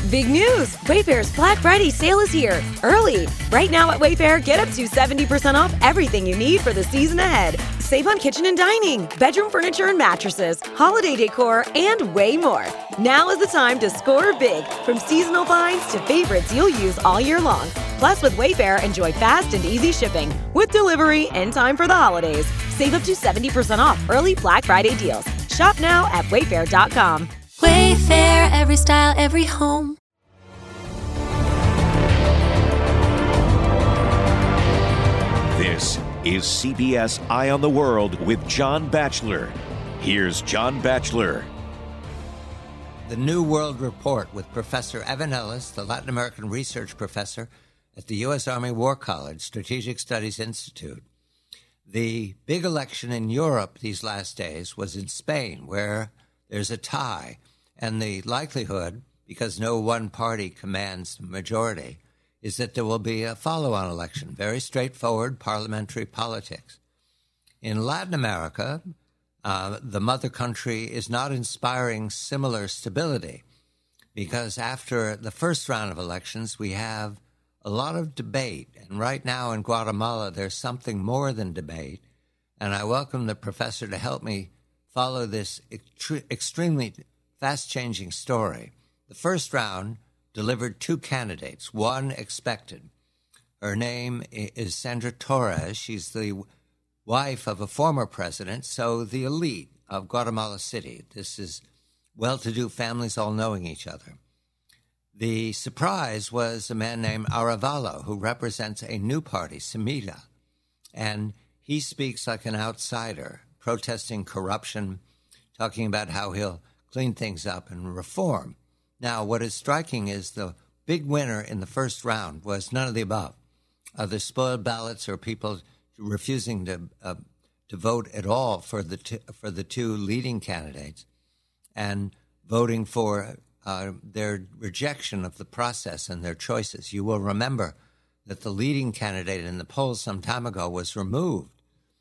Big news! Wayfair's Black Friday sale is here, early. Right now at Wayfair, get up to 70% off everything you need for the season ahead. Save on kitchen and dining, bedroom furniture and mattresses, holiday decor, and way more. Now is the time to score big, from seasonal finds to favorites you'll use all year long. Plus, with Wayfair, enjoy fast and easy shipping, with delivery in time for the holidays. Save up to 70% off early Black Friday deals. Shop now at wayfair.com. Wayfair, every style, every home. This is CBS Eye on the World with John Batchelor. Here's John Batchelor. The New World Report with Professor Evan Ellis, the Latin American research professor at the U.S. Army War College Strategic Studies Institute. The big election in Europe these last days was in Spain, where there's a tie. And the likelihood, because no one party commands the majority, is that there will be a follow-on election, very straightforward parliamentary politics. In Latin America, the mother country is not inspiring similar stability because after the first round of elections, we have a lot of debate. And right now in Guatemala, there's something more than debate. And I welcome the professor to help me follow this extremely fast-changing story. The first round delivered two candidates, one expected. Her name is Sandra Torres. She's the wife of a former president, so the elite of Guatemala City. This is well-to-do families all knowing each other. The surprise was a man named Arevalo, who represents a new party, Semilla, and he speaks like an outsider, protesting corruption, talking about how he'll clean things up and reform. Now, what is striking is the big winner in the first round was none of the above. The spoiled ballots or people refusing to vote at all for the two leading candidates and voting for their rejection of the process and their choices. You will remember that the leading candidate in the polls some time ago was removed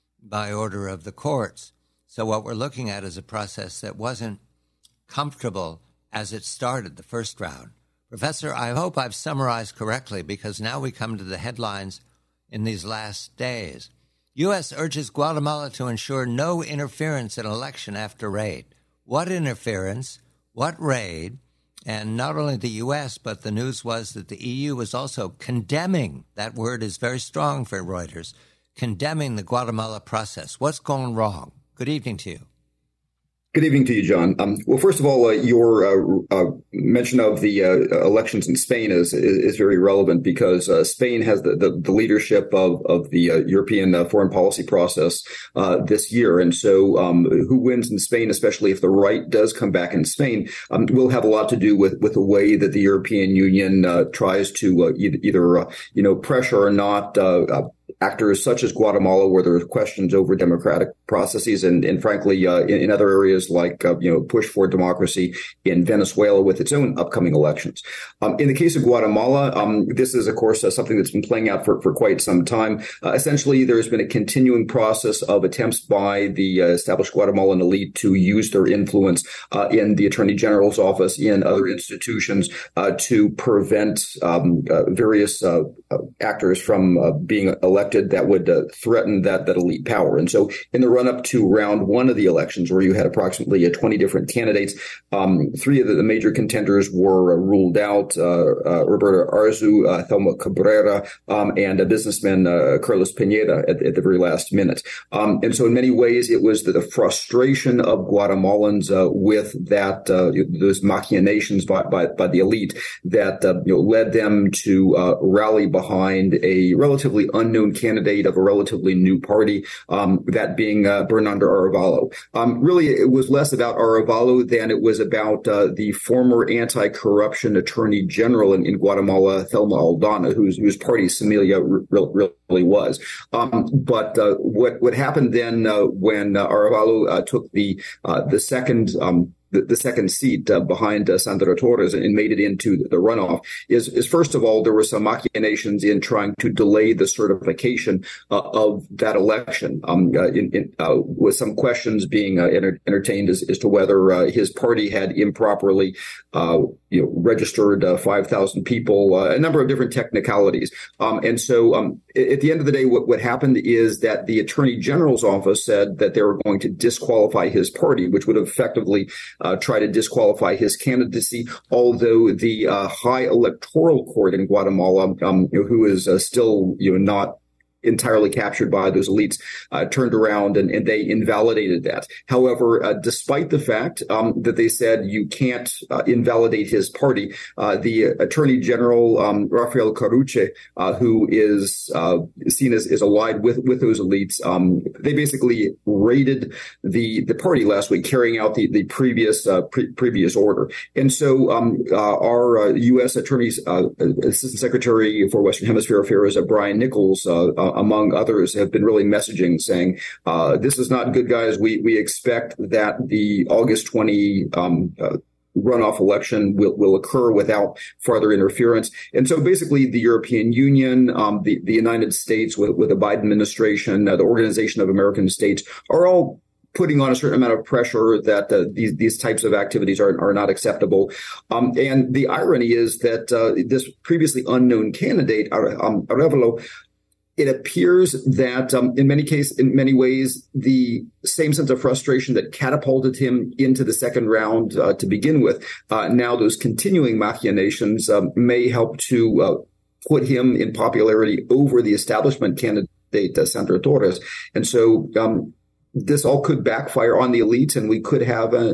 by order of the courts. So what we're looking at is a process that wasn't comfortable as it started the first round. Professor, I hope I've summarized correctly because now we come to the headlines in these last days. U.S. urges Guatemala to ensure no interference in election after raid. What interference? What raid? And not only the U.S., but the news was that the EU was also condemning, that word is very strong for Reuters, condemning the Guatemala process. What's gone wrong? Good evening to you. Good evening to you, John. Well, first of all, your mention of the elections in Spain is very relevant because Spain has the leadership of the European foreign policy process this year. And so who wins in Spain, especially if the right does come back in Spain, will have a lot to do with the way that the European Union tries to either pressure or not actors such as Guatemala, where there are questions over democratic processes, and frankly, in other areas like push for democracy in Venezuela with its own upcoming elections. In the case of Guatemala, this is, of course, something that's been playing out for quite some time. Essentially, there's been a continuing process of attempts by the established Guatemalan elite to use their influence in the Attorney General's office, in other institutions, to prevent various actors from being elected that would threaten that elite power. And so in the run-up to round one of the elections, where you had approximately 20 different candidates, three of the major contenders were ruled out, Roberto Arzu, Thelma Cabrera, and a businessman, Carlos Pineda, at the very last minute. And so in many ways, it was the frustration of Guatemalans with that those machinations by the elite that led them to rally behind a relatively unknown candidate of a relatively new party, that being Bernardo Arevalo. Really, it was less about Arevalo than it was about the former anti-corruption attorney general in Guatemala, Thelma Aldana, whose party Semilla really was. But what happened then when Arevalo took the second the second seat behind Sandra Torres and made it into the runoff is first of all, there were some machinations in trying to delay the certification of that election, with some questions being entertained as to whether his party had improperly registered 5,000 people, a number of different technicalities. And so at the end of the day, what happened is that the Attorney General's office said that they were going to disqualify his party, which would effectively try to disqualify his candidacy, although the High Electoral Court in Guatemala, who is still not entirely captured by those elites, turned around and they invalidated that. However, despite the fact that they said you can't invalidate his party, the Attorney General, Rafael Caruche, who is seen as allied with those elites, they basically raided the party last week, carrying out the previous order. And so our U.S. Attorney's Assistant Secretary for Western Hemisphere Affairs, Brian Nichols, among others, have been really messaging saying, this is not good, guys. We expect that the August 20 runoff election will occur without further interference. And so basically the European Union, the United States with the Biden administration, the Organization of American States are all putting on a certain amount of pressure that these types of activities are not acceptable. And the irony is that this previously unknown candidate, Arevalo, it appears that in many ways, the same sense of frustration that catapulted him into the second round to begin with, now those continuing machinations may help to put him in popularity over the establishment candidate, Sandra Torres. And so this all could backfire on the elites, and we could have a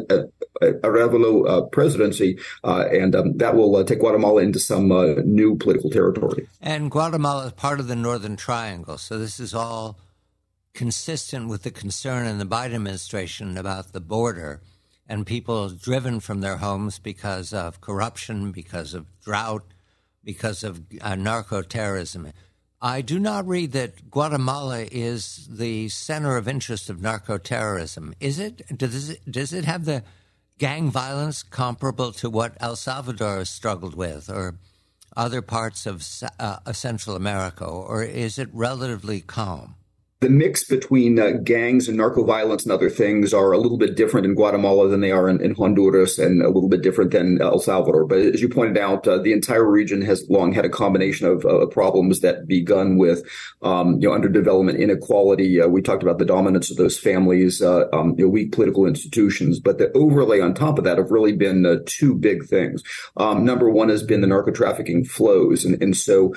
Arevalo presidency, and that will take Guatemala into some new political territory. And Guatemala is part of the Northern Triangle, so this is all consistent with the concern in the Biden administration about the border and people driven from their homes because of corruption, because of drought, because of narco-terrorism. I do not read that Guatemala is the center of interest of narco-terrorism. Is it? Does it have the gang violence comparable to what El Salvador has struggled with, or other parts of Central America, or is it relatively calm? The mix between gangs and narco violence and other things are a little bit different in Guatemala than they are in Honduras, and a little bit different than El Salvador. But as you pointed out, the entire region has long had a combination of problems that begun with underdevelopment, inequality. We talked about the dominance of those families, weak political institutions. But the overlay on top of that have really been two big things. Number one has been the narco trafficking flows, and so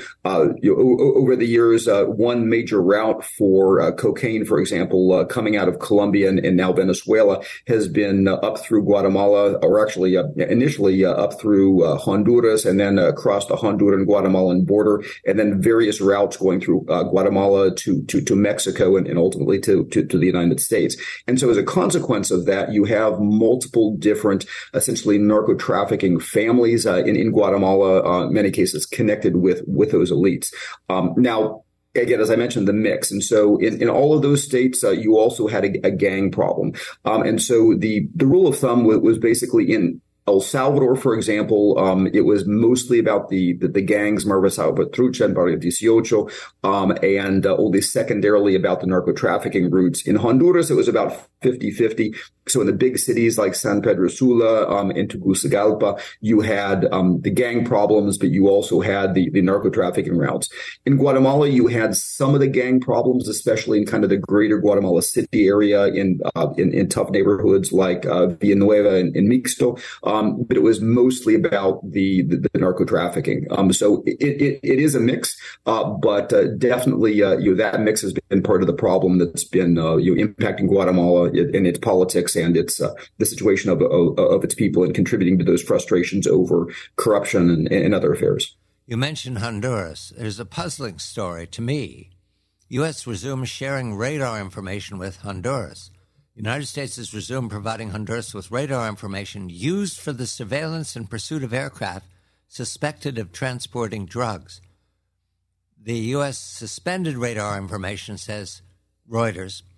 over the years, one major route for cocaine, for example, coming out of Colombia and now Venezuela, has been up through Guatemala, or actually initially up through Honduras, and then across the Honduran-Guatemalan border, and then various routes going through Guatemala to Mexico and ultimately to the United States. And so as a consequence of that, you have multiple different, essentially narco-trafficking families in Guatemala, in many cases connected with those elites. Now, again, as I mentioned, the mix. And so in all of those states, you also had a gang problem. And so the rule of thumb was basically in El Salvador, for example, it was mostly about the gangs, Marva Salvatrucha and Barrio 18, and only secondarily about the narco-trafficking routes. In Honduras, it was about 50-50. So in the big cities like San Pedro Sula and Tegucigalpa, you had the gang problems, but you also had the narco-trafficking routes. In Guatemala, you had some of the gang problems, especially in kind of the greater Guatemala City area in tough neighborhoods like Villanueva and Mixto. But it was mostly about the narco-trafficking. So it is a mix, but definitely that mix has been part of the problem that's been impacting Guatemala in its politics and its the situation of its people, and contributing to those frustrations over corruption and other affairs. You mentioned Honduras. There's a puzzling story to me. U.S. resumes sharing radar information with Honduras. The United States has resumed providing Honduras with radar information used for the surveillance and pursuit of aircraft suspected of transporting drugs. The U.S. suspended radar information, says Reuters,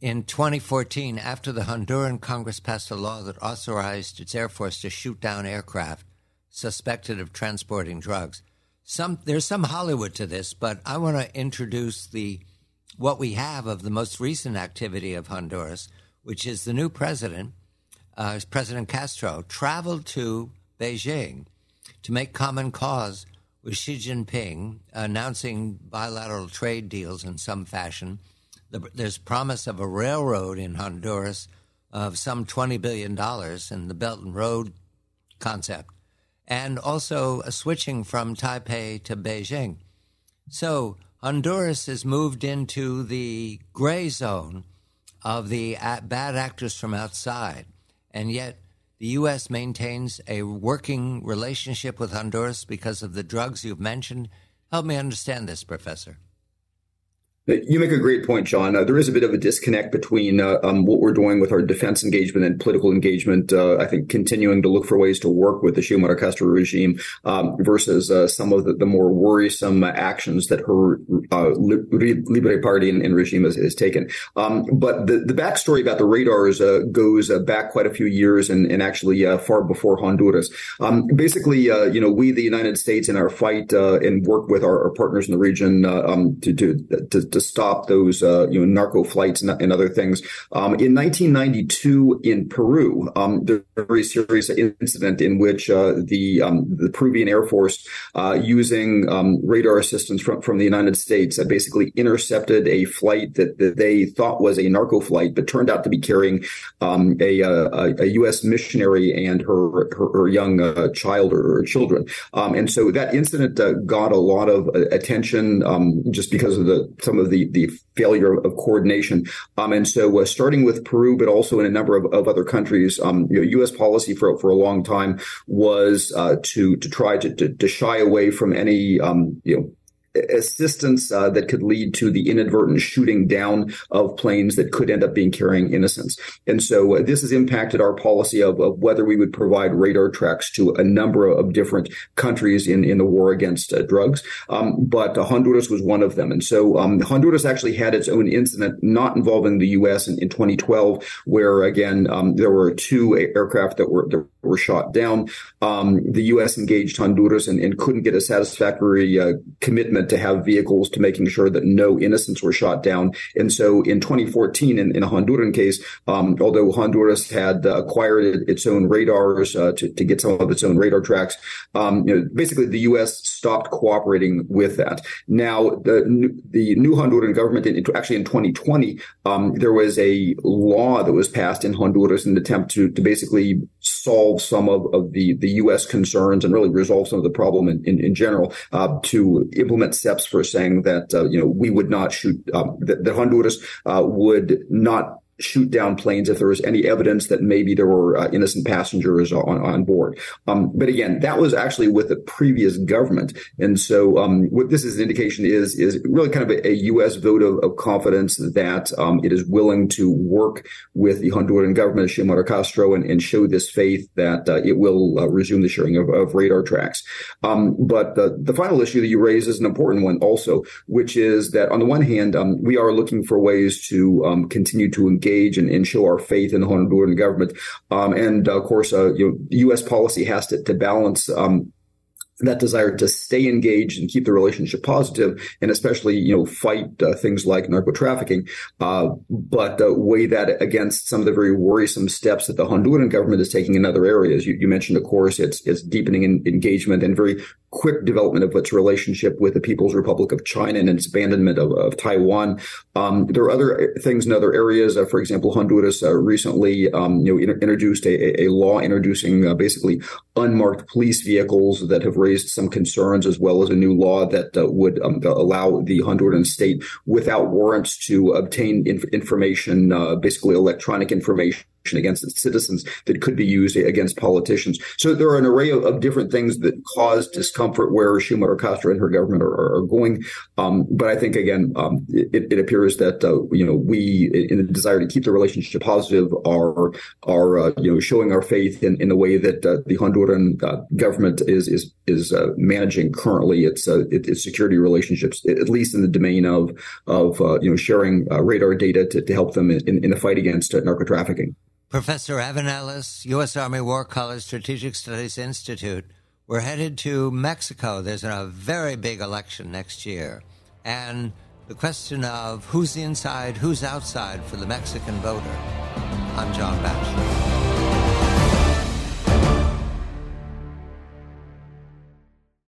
in 2014, after the Honduran Congress passed a law that authorized its Air Force to shoot down aircraft suspected of transporting drugs. There's some Hollywood to this, but I want to introduce what we have of the most recent activity of Honduras, which is the new president, President Castro, traveled to Beijing to make common cause with Xi Jinping, announcing bilateral trade deals in some fashion. There's promise of a railroad in Honduras of some $20 billion in the Belt and Road concept, and also a switching from Taipei to Beijing. So Honduras has moved into the gray zone of the bad actors from outside, and yet the U.S. maintains a working relationship with Honduras because of the drugs you've mentioned. Help me understand this, Professor. You make a great point, John. There is a bit of a disconnect between what we're doing with our defense engagement and political engagement. I think continuing to look for ways to work with the Xiomara Castro regime versus some of the more worrisome actions that her Libre Party and regime has taken. But the backstory about the radars goes back quite a few years and actually far before Honduras. Basically, we, the United States, in our fight and work with our partners in the region to stop those, narco flights and other things. In 1992 in Peru, there was a very serious incident in which the Peruvian Air Force, using radar assistance from the United States, basically intercepted a flight that they thought was a narco flight, but turned out to be carrying a U.S. missionary and her young child or children. And so that incident got a lot of attention just because of some of the failure of coordination. And so starting with Peru, but also in a number of other countries, U.S. policy for a long time was to try to shy away from any, assistance that could lead to the inadvertent shooting down of planes that could end up being carrying innocents. And so this has impacted our policy of whether we would provide radar tracks to a number of different countries in the war against drugs. But Honduras was one of them. And so Honduras actually had its own incident not involving the U.S. in 2012, where, again, there were two aircraft that were shot down. The U.S. engaged Honduras and couldn't get a satisfactory commitment to have vehicles to making sure that no innocents were shot down. And so in 2014, in a Honduran case, although Honduras had acquired its own radars to get some of its own radar tracks, basically the U.S. stopped cooperating with that. Now, the new Honduran government, actually in 2020, there was a law that was passed in Honduras in an attempt to basically solve some of the U.S. concerns and really resolve some of the problem in general, to implement steps for saying that, we would not shoot, that Honduras would not shoot down planes if there was any evidence that maybe there were innocent passengers on board. But again, that was actually with the previous government. And so what this is an indication is really kind of a U.S. vote of confidence that it is willing to work with the Honduran government, Xiomara Castro, and show this faith that it will resume the sharing of radar tracks. But the final issue that you raise is an important one also, which is that on the one hand, we are looking for ways to continue to engage and show our faith in the Honduran government. And of course, U.S. policy has to balance that desire to stay engaged and keep the relationship positive, and especially, fight things like narco trafficking, but weigh that against some of the very worrisome steps that the Honduran government is taking in other areas. You mentioned, of course, its deepening engagement and very quick development of its relationship with the People's Republic of China and its abandonment of Taiwan. There are other things in other areas. For example, Honduras recently introduced a law introducing basically unmarked police vehicles that have raised some concerns, as well as a new law that would allow the Honduran state, without warrants, to obtain information, basically electronic information against its citizens that could be used against politicians. So there are an array of different things that cause discomfort where Xiomara Castro and her government are going. But I think, again, it appears that, we, in the desire to keep the relationship positive, are showing our faith in the way that the Honduran government is managing currently its security relationships, at least in the domain of sharing radar data to help them in the fight against narco trafficking. Professor Evan Ellis, U.S. Army War College Strategic Studies Institute. We're headed to Mexico. There's a very big election next year. And the question of who's inside, who's outside for the Mexican voter. I'm John Batchelor.